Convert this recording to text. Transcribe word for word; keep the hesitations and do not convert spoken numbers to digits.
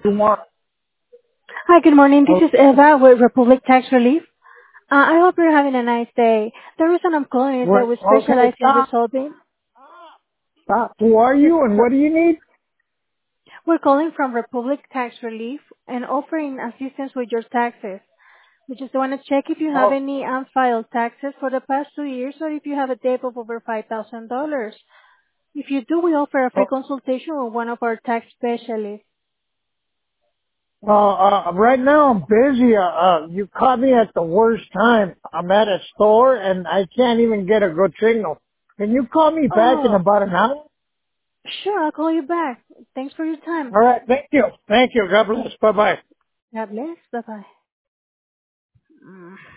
You want? Hi, good morning. Oh, This is Eva with Republic Tax Relief. Uh, I hope you're having a nice day. The reason I'm calling is that wait, we okay, specialize in stop. resolving. Stop. Who are Yes, you and sir. what do you need? We're calling from Republic Tax Relief and offering assistance with your taxes. We just want to check if you have Oh, any unfiled taxes for the past two years or if you have a debt of over five thousand dollars. If you do, we offer a free oh, consultation with one of our tax specialists. uh, uh, right now I'm busy. Uh, uh, you caught me at the worst time. I'm at a store and I can't even get a good signal. Can you call me back in Oh, about an hour? sure. I'll call you back. Thanks for your time. All right. Thank you. Thank you. God bless. Bye bye. God bless. Bye-bye. Mm.